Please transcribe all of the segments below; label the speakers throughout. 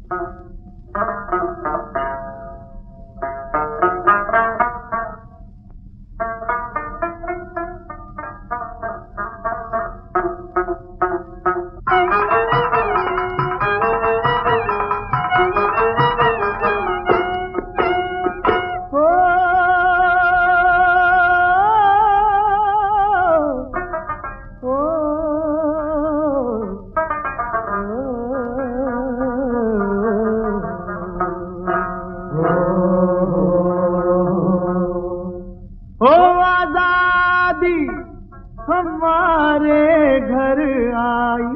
Speaker 1: हमारे घर आई,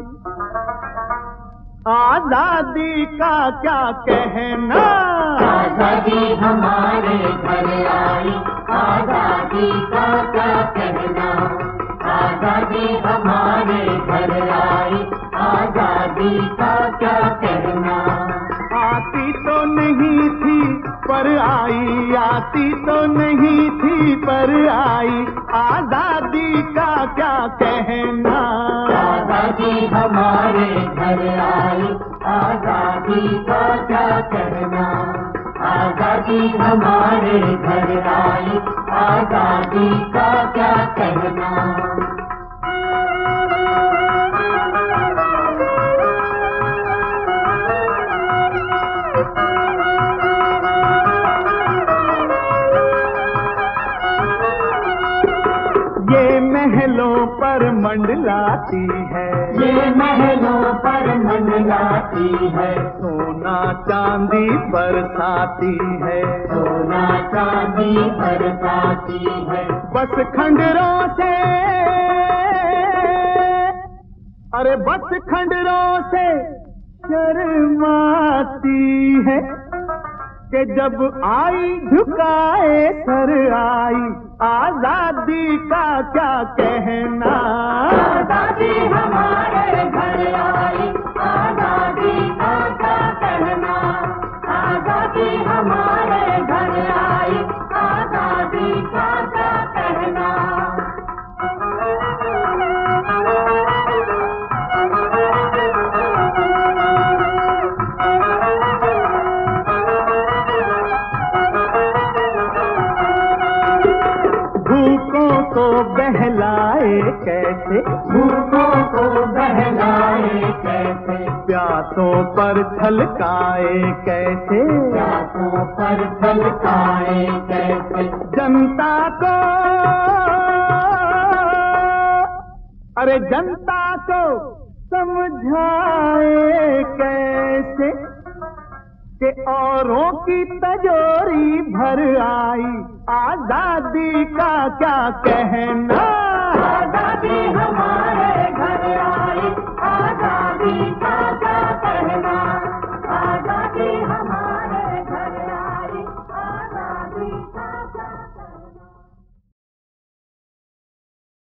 Speaker 1: आजादी का क्या कहना।
Speaker 2: आजादी हमारे घर आई, आजादी का क्या कहना। आजादी हमारे घर आई, आजादी का क्या कहना।
Speaker 1: आती तो नहीं थी पर आई, आती तो नहीं थी पर आई, आजादी का क्या कहना।
Speaker 2: आजादी हमारे घर आई, आजादी का क्या कहना। आजादी हमारे घर आई, आजादी का क्या कहना।
Speaker 1: ये महलों पर मंडलाती है,
Speaker 2: ये महलों पर मंडलाती है।
Speaker 1: सोना चांदी बरसाती है,
Speaker 2: सोना चांदी बरसाती है।
Speaker 1: बस खंडरों से, अरे बस खंडरों से शर्माती है कि जब आई झुकाए सर आई, आजादी का क्या कहना।
Speaker 2: आजादी हमारे घर आई, आजादी का क्या कहना। आजादी हमारे घर आई, आजादी का क्या कहना।
Speaker 1: भूखों को बहलाए कैसे,
Speaker 2: भूखों को बहलाए कैसे।
Speaker 1: प्यासों पर छलकाए कैसे,
Speaker 2: प्यासों पर छलकाए कैसे।
Speaker 1: जनता को, अरे जनता को समझाए कैसे कि औरों की तजोरी भर आई, आजादी का क्या कहना।
Speaker 2: आजादी हमारे